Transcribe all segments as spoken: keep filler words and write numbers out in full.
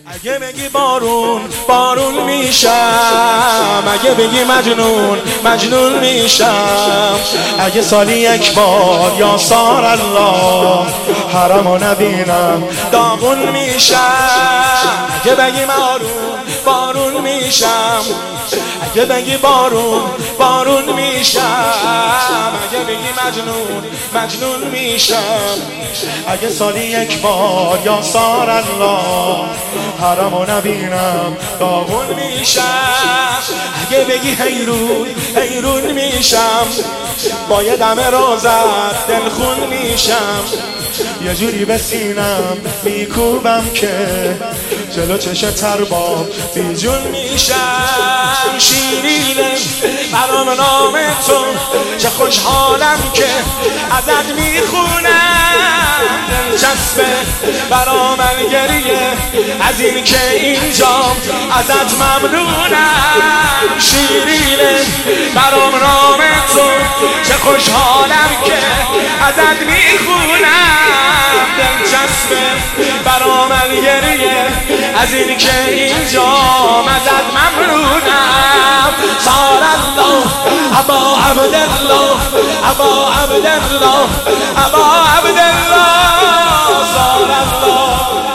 اگه بگی بارون بارون میشم، اگه بگی مجنون مجنون میشم، اگه سالی یک بار یا سار الله حرمو نبینم داغون میشم. اگه بگی بارون بارون میشم، اگه بگی بارون بارون میشم، اگه بگی مجنون مجنون میشم، اگه سالی یک بار یا سار الله حرمو نبینم داغون میشم. اگه بگی حیرون حیرون میشم، با یه دم روزت دلخون میشم، یه جوری به سینم میکوبم که جلو چش تربام بیجون میشم. شیرینه برام نام تو، چه خوشحالم که ازت میخونم، دلچسبه برام گریه از این که اینجا ازت ممنونم. شیرینه برام نام تو، چه خوشحالم که ازت میخونم، دلچسبه برام گریه از این که اینجا ازت ممنونم. صار الله ابا عبدالله ابا عبدالله ابا عبدالله، صار الله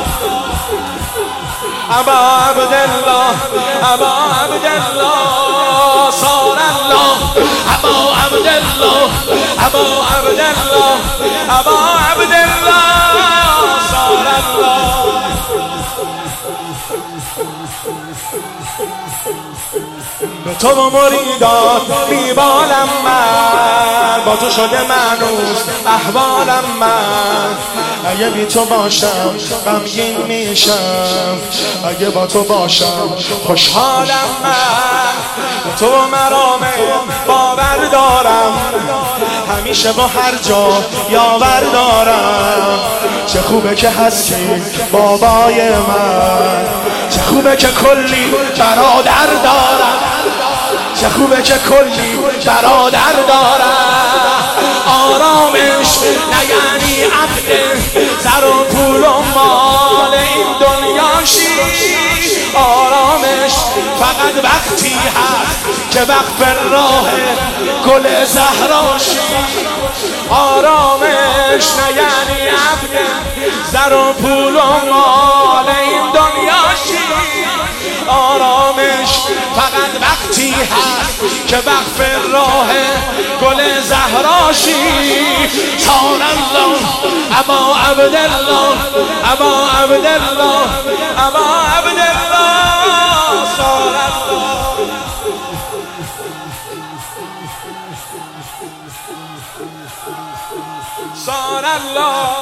ابا عبدالله ابا عبدالله، صار الله ابا عبدالله ابا عبدالله ابا عبدالله، صار الله. به تو و مریدات میبالم من، با تو شده مانوس احوالم من، اگه بی تو باشم غمگین میشم، اگه با تو باشم خوشحالم من. به تو و مرامه باور دارم، همیشه با هر جا یاور دارم، چه خوبه که هستی بابای من، چه خوبه که کلی برادر دارم، چه خوبه که کلی برادر دارم. آرامش نه یعنی عبد زر و پول و مال این دنیاشی، آرامش فقط وقتی هست که وقف راه گل زهراشی. آرامش نه یعنی عبد زر و پول و مال این دنیاشی، آرامش فقط وقتی هست که وقف راه گل زهراشی. صار الله ابا عبدالله ابا عبدالله ابا عبدالله، صار الله صار الله.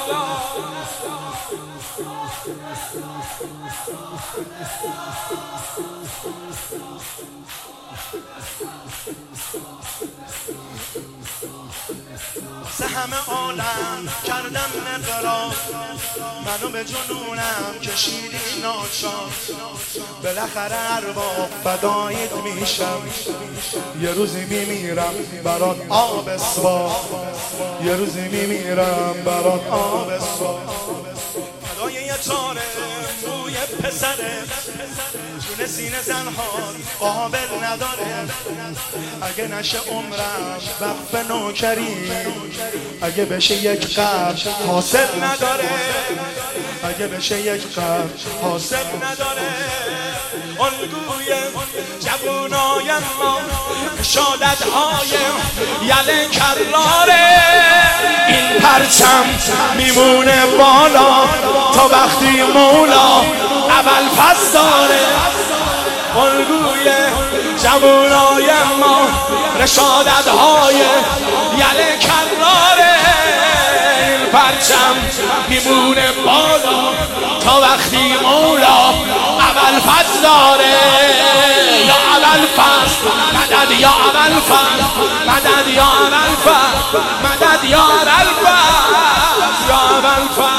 سه همه عالم کردم اقرار، منو به جنونم کشیدی ناچار، بالاخره ارباب فدایت میشم، یه روزی میمیرم برات آب اسوا، یه روزی میمیرم برات آب اسوا. فدای یه تاره روی پسره، جون سینه زنها قابل نداره، اگه نشه عمرم وقف نوکری، اگه بشه یک قرض حاصل نداره، اگه بشه یک قرض حاصل نداره. الگوی جوانای ما شادت‌های یله کراره، این پرچم میمونه بالا تا وقتی مولا اول پس داره. الگوی جوانای ما رشادت‌های یله کراره، این پرچم میمونه بالا تا وقتی مولا اول فصل داره. یا اول فصل مدد، یا اول فصل مدد، یا اول فصل مدد، یا اول فصل یا اول فصل.